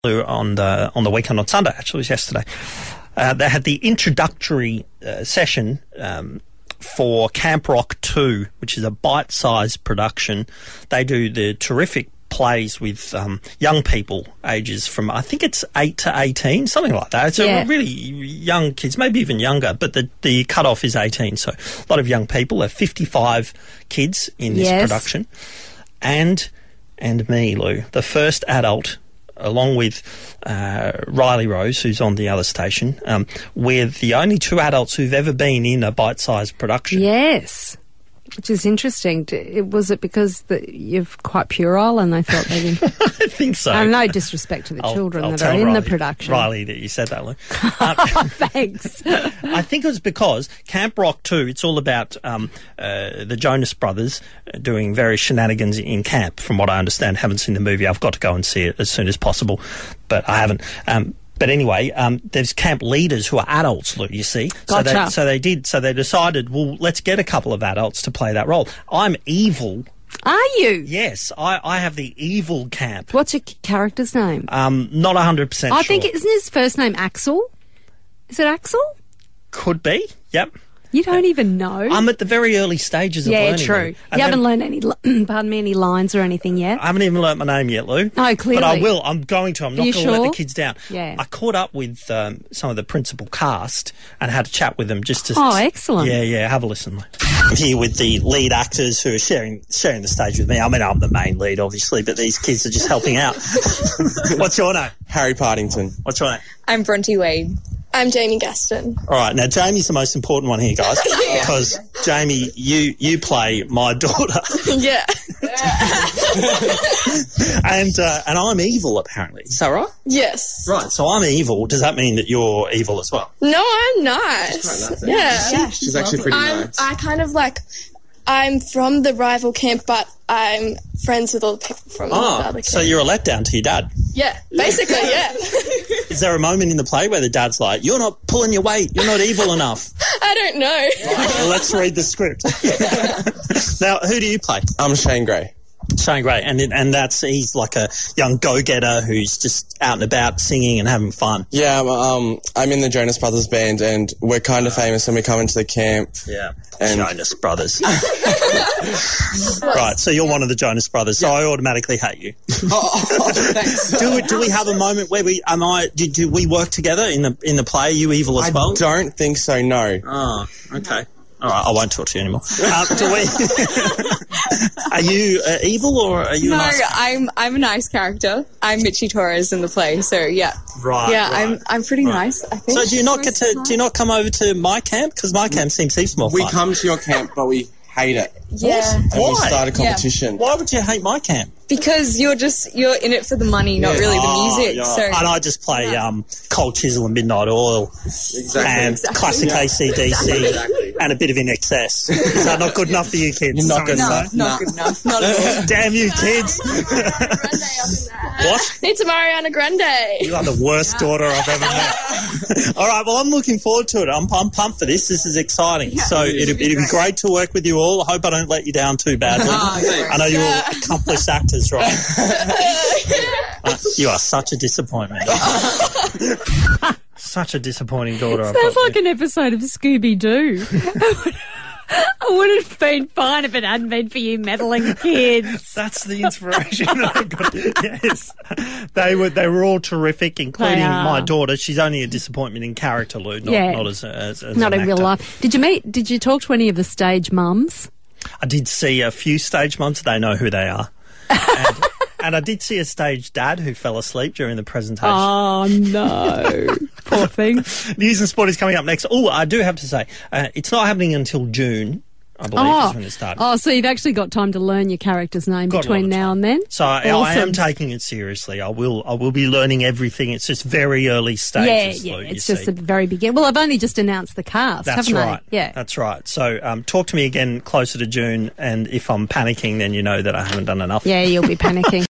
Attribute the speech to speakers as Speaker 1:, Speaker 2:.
Speaker 1: on the weekend on Sunday. Actually, it was yesterday. They had the introductory session for Camp Rock 2, which is a bite-sized production. They do the terrific plays with young people, ages from, I think it's 8 to 18, something like that. It's a really young kids, maybe even younger, but the cut-off is 18, so a lot of young people. There are 55 kids in this production. And me, Lou, the first adult, along with Riley Rose, who's on the other station. We're the only two adults who've ever been in a bite-sized production.
Speaker 2: Yes, which is interesting. Was it because you're quite puerile and they thought they didn't?
Speaker 1: I think so.
Speaker 2: No disrespect to the children that are in the production.
Speaker 1: Riley, that you said that, Lou.
Speaker 2: Thanks.
Speaker 1: I think it was because Camp Rock 2, it's all about the Jonas Brothers doing various shenanigans in camp, from what I understand. Haven't seen the movie. I've got to go and see it as soon as possible, but I haven't. But anyway, there's camp leaders who are adults, Lou, you see.
Speaker 2: Gotcha.
Speaker 1: So they decided, well, let's get a couple of adults to play that role. I'm evil.
Speaker 2: Are you?
Speaker 1: Yes, I have the evil camp.
Speaker 2: What's your character's name?
Speaker 1: Not 100% sure.
Speaker 2: I think, isn't his first name Axel? Is it Axel?
Speaker 1: Could be, yep.
Speaker 2: You don't even know.
Speaker 1: I'm at the very early stages of learning.
Speaker 2: Yeah, true. You haven't learned any, any lines or anything yet?
Speaker 1: I haven't even learnt my name yet, Lou.
Speaker 2: No, clearly.
Speaker 1: But I will. I'm going to. I'm not going to let the kids down.
Speaker 2: Yeah.
Speaker 1: I caught up with some of the principal cast and had a chat with them just to...
Speaker 2: Oh, excellent.
Speaker 1: Yeah, have a listen, Lou. I'm here with the lead actors who are sharing the stage with me. I mean, I'm the main lead, obviously, but these kids are just helping out. What's your name?
Speaker 3: Harry Partington.
Speaker 1: What's your name?
Speaker 4: I'm Bronte Wade.
Speaker 5: I'm Jamie Gaston.
Speaker 1: All right, now Jamie's the most important one here, guys, because Jamie, you play my daughter.
Speaker 5: Yeah.
Speaker 1: And I'm evil, apparently. Is that right?
Speaker 5: Yes.
Speaker 1: Right, so I'm evil. Does that mean that you're evil as well?
Speaker 5: No, I'm nice. Yeah.
Speaker 3: She's actually pretty nice.
Speaker 5: I kind of I'm from the rival camp, but I'm friends with all the people from the other camp.
Speaker 1: So you're a letdown to your dad?
Speaker 5: Yeah, basically, yeah.
Speaker 1: Is there a moment in the play where the dad's like, you're not pulling your weight, you're not evil enough?
Speaker 5: I don't know.
Speaker 1: Right, well, let's read the script. Now, who do you play?
Speaker 3: I'm Shane Gray.
Speaker 1: Shane Gray, and he's like a young go-getter who's just out and about singing and having fun.
Speaker 3: Yeah, I'm in the Jonas Brothers band, and we're kind of famous when we come into the camp.
Speaker 1: Yeah,
Speaker 3: and
Speaker 1: Jonas Brothers. Right, so you're one of the Jonas Brothers, so I automatically hate you.
Speaker 3: Thanks.
Speaker 1: Do we have a moment where do we work together in the play? Are you evil as well?
Speaker 3: I don't think so, no.
Speaker 1: Oh, okay. All right, I won't talk to you anymore. Are you evil or are you?
Speaker 4: No,
Speaker 1: nice?
Speaker 4: I'm a nice character. I'm Mitchie Torres in the play, so yeah.
Speaker 1: Right.
Speaker 4: Yeah,
Speaker 1: right.
Speaker 4: I'm pretty nice, I think.
Speaker 1: So do you not come over to my camp? Because my camp seems heaps more fun.
Speaker 3: We come to your camp, but we hate it.
Speaker 4: Yeah.
Speaker 3: And
Speaker 1: Why?
Speaker 3: we start a competition.
Speaker 1: Why would you hate my camp?
Speaker 4: Because you're in it for the money, not really the music.
Speaker 1: Yeah.
Speaker 4: So
Speaker 1: and I just play Cold Chisel and Midnight Oil and classic AC/DC and a bit of In Excess. Is that not good enough for you kids?
Speaker 3: Not good enough.
Speaker 4: Not good enough. Not at all.
Speaker 1: Damn you kids. What?
Speaker 5: It's Mariana Grande.
Speaker 1: You are the worst daughter I've ever met. All right, well, I'm looking forward to it. I'm pumped for this. This is exciting.
Speaker 4: Yeah,
Speaker 1: so it'd be great to work with you all. I hope I don't let you down too badly. I know you're all accomplished actors, right? You are such a disappointment. Such a disappointing daughter.
Speaker 2: Sounds like an episode of Scooby-Doo. I would have been fine if it hadn't been for you meddling kids.
Speaker 1: That's the inspiration that I got. Yes, they were all terrific, including my daughter. She's only a disappointment in character, Lou, not as
Speaker 2: not
Speaker 1: an
Speaker 2: in real
Speaker 1: actor.
Speaker 2: life. Did you talk to any of the stage mums?
Speaker 1: I did see a few stage mums. They know who they are. And I did see a stage dad who fell asleep during the presentation.
Speaker 2: Oh, no. Poor thing.
Speaker 1: News and sport is coming up next. Oh, I do have to say, it's not happening until June, I believe, is when it started.
Speaker 2: Oh, so you've actually got time to learn your character's name between now and then?
Speaker 1: So I am taking it seriously. I will be learning everything. It's just very early stages.
Speaker 2: Yeah,
Speaker 1: Lou,
Speaker 2: it's just at the very beginning. Well, I've only just announced the cast, haven't I? Yeah.
Speaker 1: That's right. So talk to me again closer to June, and if I'm panicking, then you know that I haven't done enough.
Speaker 2: Yeah, you'll be panicking.